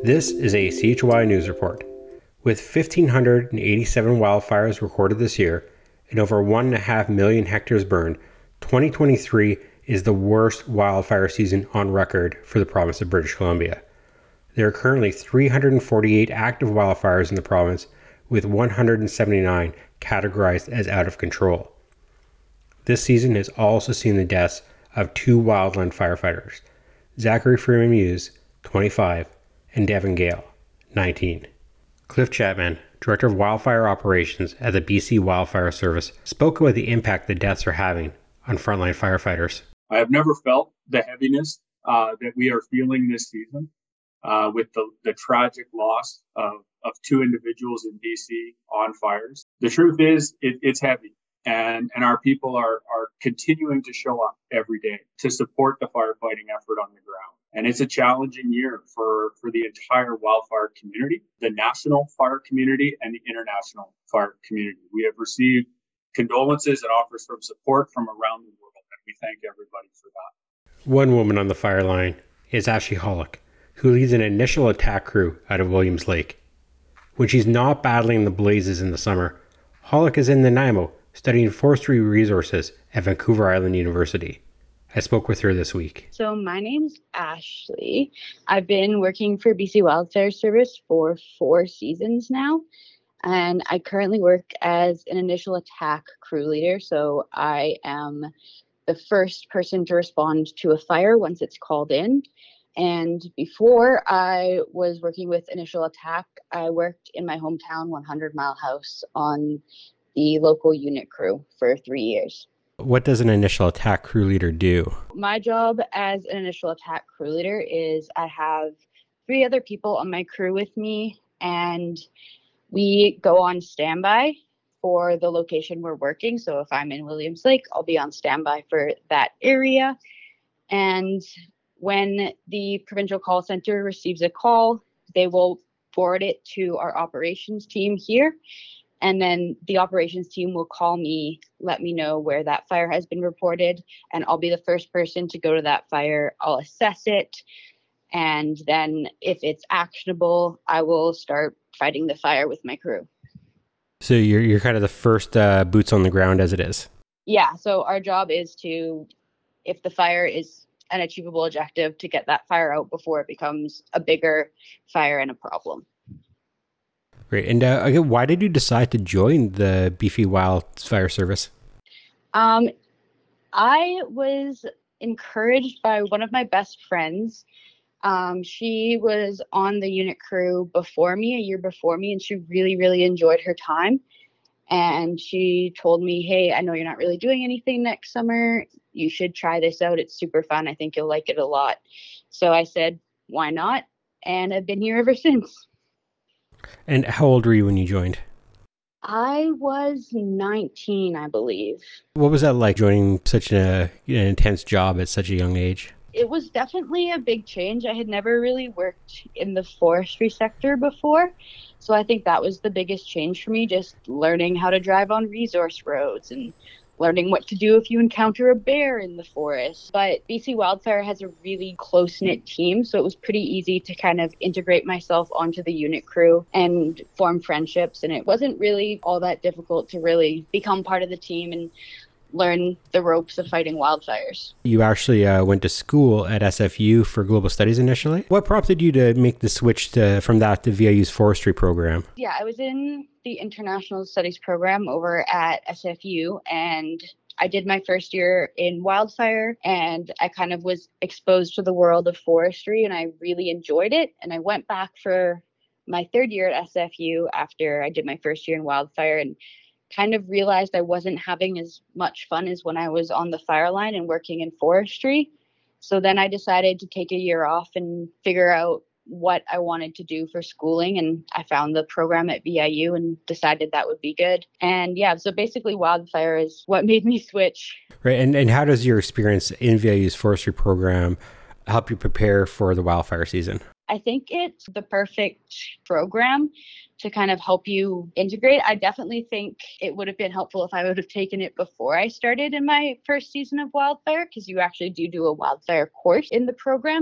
This is a CHY News Report. With 1,587 wildfires recorded this year and over 1.5 million hectares burned, 2023 is the worst wildfire season on record for the province of British Columbia. There are currently 348 active wildfires in the province, with 179 categorized as out of control. This season has also seen the deaths of 2 wildland firefighters, Zachary Freeman Muse, 25, and Devin Gale, 19. Cliff Chapman, Director of Wildfire Operations at the BC Wildfire Service, spoke about the impact the deaths are having on frontline firefighters. I have never felt the heaviness that we are feeling this season with the tragic loss of 2 individuals in BC on fires. The truth is, it's heavy, and our people are continuing to show up every day to support the firefighting effort on the ground. And it's a challenging year for the entire wildfire community, the national fire community, and the international fire community. We have received condolences and offers from support from around the world, and we thank everybody for that. One woman on the fire line is Ashley Hollick, who leads an initial attack crew out of Williams Lake. When she's not battling the blazes in the summer, Hollick is in Nanaimo studying forestry resources at Vancouver Island University. I spoke with her this week. So my name's Ashley. I've been working for BC Wildfire Service for 4 seasons now, and I currently work as an initial attack crew leader. So I am the first person to respond to a fire once it's called in. And before I was working with initial attack, I worked in my hometown 100 Mile House on the local unit crew for 3 years. What does an initial attack crew leader do? My job as an initial attack crew leader is I have 3 other people on my crew with me, and we go on standby for the location we're working. So if I'm in Williams Lake, I'll be on standby for that area. And when the provincial call center receives a call, they will forward it to our operations team here. And then the operations team will call me, let me know where that fire has been reported, and I'll be the first person to go to that fire. I'll assess it, and then if it's actionable, I will start fighting the fire with my crew. So you're kind of the first boots on the ground as it is? Yeah, so our job is to, if the fire is an achievable objective, to get that fire out before it becomes a bigger fire and a problem. Great. And why did you decide to join the BC Wildfire Service? I was encouraged by one of my best friends. She was on the unit crew before me, a year before me, and she really, really enjoyed her time. And she told me, hey, I know you're not really doing anything next summer. You should try this out. It's super fun. I think you'll like it a lot. So I said, why not? And I've been here ever since. And how old were you when you joined? I was 19, I believe. What was that like, joining such an intense job at such a young age? It was definitely a big change. I had never really worked in the forestry sector before. So I think that was the biggest change for me, just learning how to drive on resource roads and learning what to do if you encounter a bear in the forest. But BC Wildfire has a really close-knit team, so it was pretty easy to kind of integrate myself onto the unit crew and form friendships. And it wasn't really all that difficult to really become part of the team and learn the ropes of fighting wildfires. You actually went to school at SFU for global studies initially. What prompted you to make the switch from that to VIU's forestry program? Yeah, I was in the international studies program over at SFU, and I did my first year in wildfire, and I kind of was exposed to the world of forestry, and I really enjoyed it. And I went back for my 3rd year at SFU after I did my first year in wildfire, and kind of realized I wasn't having as much fun as when I was on the fire line and working in forestry. So then I decided to take a year off and figure out what I wanted to do for schooling. And I found the program at VIU and decided that would be good. And yeah, so basically wildfire is what made me switch. Right. And how does your experience in VIU's forestry program help you prepare for the wildfire season? I think it's the perfect program to kind of help you integrate. I definitely think it would have been helpful if I would have taken it before I started in my first season of wildfire, because you actually do a wildfire course in the program. It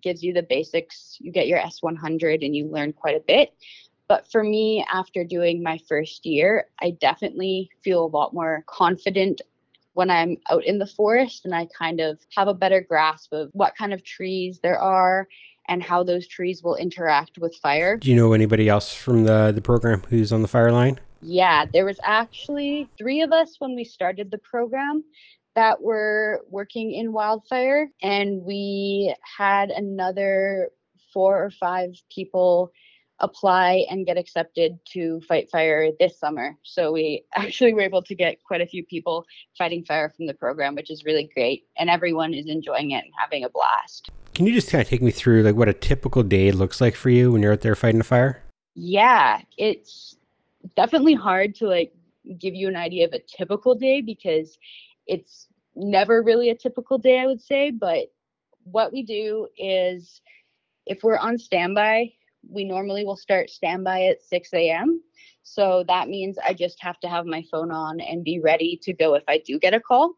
gives you the basics. You get your S100 and you learn quite a bit. But for me, after doing my first year, I definitely feel a lot more confident when I'm out in the forest, and I kind of have a better grasp of what kind of trees there are and how those trees will interact with fire. Do you know anybody else from the program who's on the fire line? Yeah, there was actually 3 of us when we started the program that were working in wildfire, and we had another 4 or 5 people apply and get accepted to fight fire this summer. So we actually were able to get quite a few people fighting fire from the program, which is really great. And everyone is enjoying it and having a blast. Can you just kind of take me through like what a typical day looks like for you when you're out there fighting a fire? Yeah, it's definitely hard to like give you an idea of a typical day because it's never really a typical day, I would say. But what we do is if we're on standby, we normally will start standby at 6 a.m. So that means I just have to have my phone on and be ready to go if I do get a call.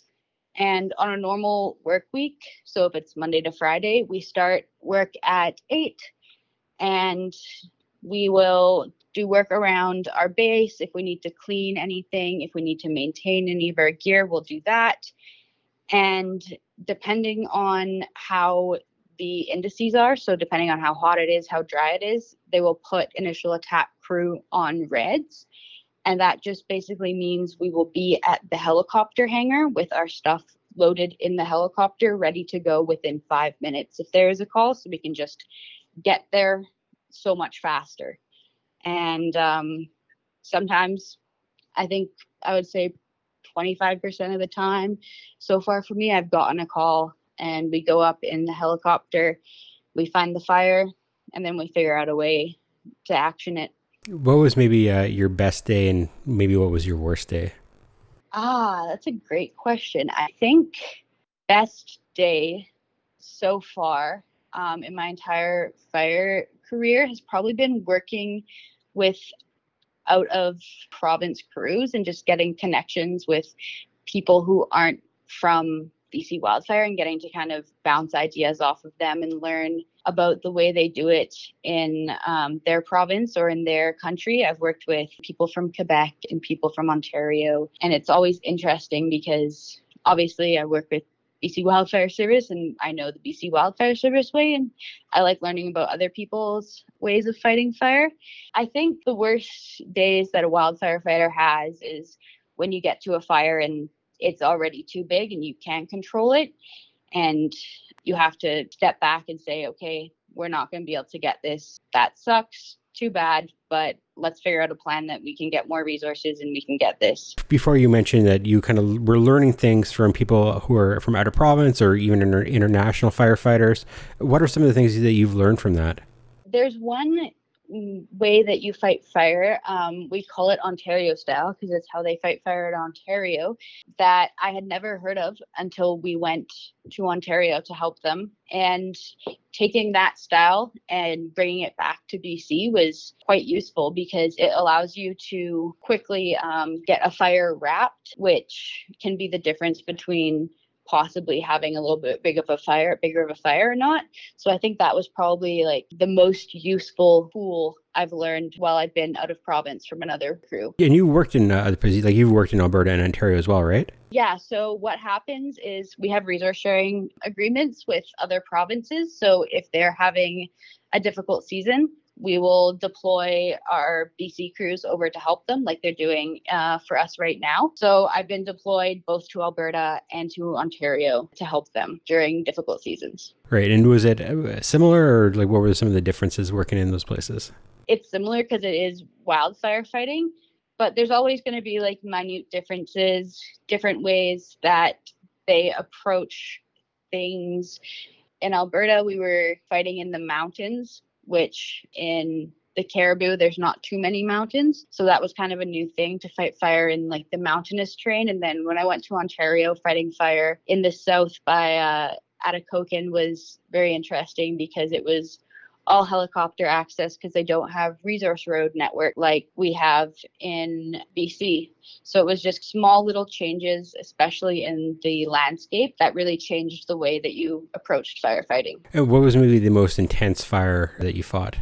And on a normal work week, so if it's Monday to Friday, we start work at 8 and we will do work around our base. If we need to clean anything, if we need to maintain any of our gear, we'll do that. And depending on how the indices are, so depending on how hot it is, how dry it is, they will put initial attack crew on reds. And that just basically means we will be at the helicopter hangar with our stuff loaded in the helicopter, ready to go within 5 minutes if there is a call, so we can just get there so much faster. And sometimes I think I would say 25% of the time so far for me, I've gotten a call and we go up in the helicopter, we find the fire, and then we figure out a way to action it. What was maybe your best day and maybe what was your worst day? That's a great question. I think best day so far in my entire fire career has probably been working with out of province crews and just getting connections with people who aren't from BC Wildfire and getting to kind of bounce ideas off of them and learn about the way they do it in their province or in their country. I've worked with people from Quebec and people from Ontario, and it's always interesting because obviously I work with BC Wildfire Service and I know the BC Wildfire Service way, and I like learning about other people's ways of fighting fire. I think the worst days that a wildfire fighter has is when you get to a fire and it's already too big and you can't control it, and you have to step back and say, okay, we're not going to be able to get this. That sucks. Too bad, but let's figure out a plan that we can get more resources and we can get this. Before you mentioned that you kind of were learning things from people who are from out of province or even international firefighters, what are some of the things that you've learned from that? There's one way that you fight fire. We call it Ontario style because it's how they fight fire in Ontario, that I had never heard of until we went to Ontario to help them. And taking that style and bringing it back to BC was quite useful because it allows you to quickly get a fire wrapped, which can be the difference between possibly having a little bit bigger of a fire or not. So I think that was probably like the most useful tool I've learned while I've been out of province from another crew. And you worked in you've worked in Alberta and Ontario as well, right? Yeah. So what happens is we have resource sharing agreements with other provinces. So if they're having a difficult season, we will deploy our BC crews over to help them like they're doing for us right now. So I've been deployed both to Alberta and to Ontario to help them during difficult seasons. Right. And was it similar or like what were some of the differences working in those places? It's similar because it is wildfire fighting, but there's always going to be like minute differences, different ways that they approach things. In Alberta, we were fighting in the mountains, which in the Caribou, there's not too many mountains. So that was kind of a new thing to fight fire in like the mountainous terrain. And then when I went to Ontario, fighting fire in the south by Atikokan was very interesting because it was all helicopter access because they don't have resource road network like we have in BC. So it was just small little changes, especially in the landscape, that really changed the way that you approached firefighting. And what was maybe the most intense fire that you fought?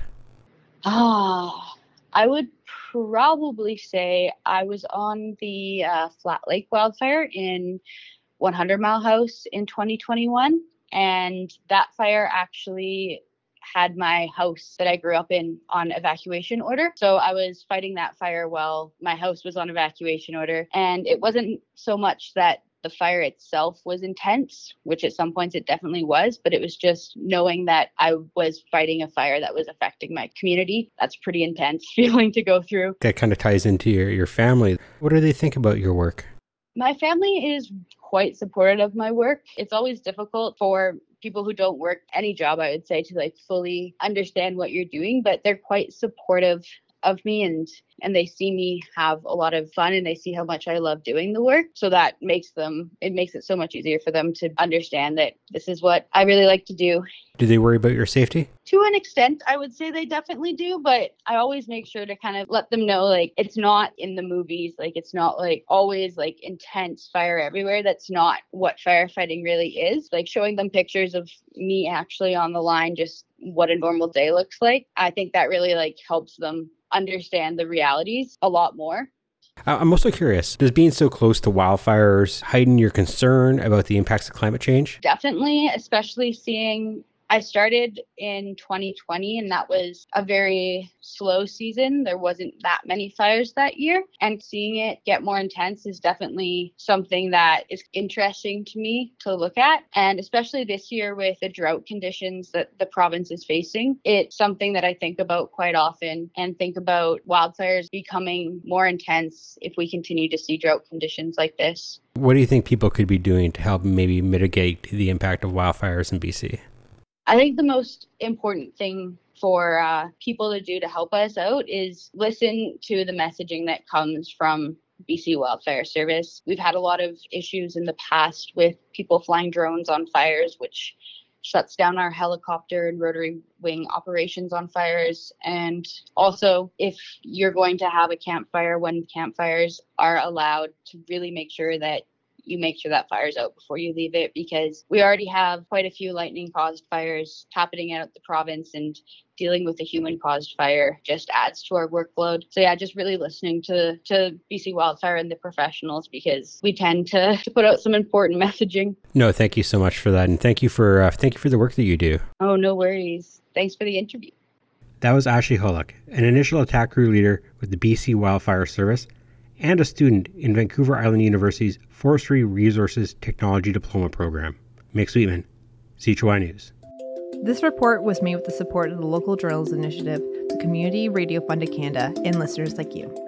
I would probably say I was on the Flat Lake wildfire in 100 Mile House in 2021. And that fire actually had my house that I grew up in on evacuation order. So I was fighting that fire while my house was on evacuation order. And it wasn't so much that the fire itself was intense, which at some points it definitely was, but it was just knowing that I was fighting a fire that was affecting my community. That's a pretty intense feeling to go through. That kind of ties into your family. What do they think about your work? My family is quite supportive of my work. It's always difficult for people who don't work any job, I would say, to fully understand what you're doing, but they're quite supportive of me and they see me have a lot of fun and they see how much I love doing the work. So that makes it so much easier for them to understand that this is what I really like to do. Do they worry about your safety? To an extent, I would say they definitely do, but I always make sure to kind of let them know, it's not in the movies, it's not always intense fire everywhere. That's not what firefighting really is. Showing them pictures of me actually on the line, just what a normal day looks like. I think that really helps them understand the realities a lot more. I'm also curious, does being so close to wildfires heighten your concern about the impacts of climate change? Definitely, especially seeing I started in 2020 and that was a very slow season. There wasn't that many fires that year, and seeing it get more intense is definitely something that is interesting to me to look at. And especially this year with the drought conditions that the province is facing, it's something that I think about quite often and think about wildfires becoming more intense if we continue to see drought conditions like this. What do you think people could be doing to help maybe mitigate the impact of wildfires in BC? I think the most important thing for people to do to help us out is listen to the messaging that comes from BC Wildfire Service. We've had a lot of issues in the past with people flying drones on fires, which shuts down our helicopter and rotary wing operations on fires. And also, if you're going to have a campfire, when campfires are allowed, to really make sure that you make sure that fire's out before you leave it, because we already have quite a few lightning-caused fires happening out the province, and dealing with a human-caused fire just adds to our workload. So yeah, just really listening to BC Wildfire and the professionals, because we tend to put out some important messaging. No, thank you so much for that, and thank you for the work that you do. Oh, no worries. Thanks for the interview. That was Ashley Hollick, an initial attack crew leader with the BC Wildfire Service and a student in Vancouver Island University's Forestry Resources Technology Diploma Program. Mick Sweetman, CHY News. This report was made with the support of the Local Journals Initiative, the Community Radio Fund of Canada, and listeners like you.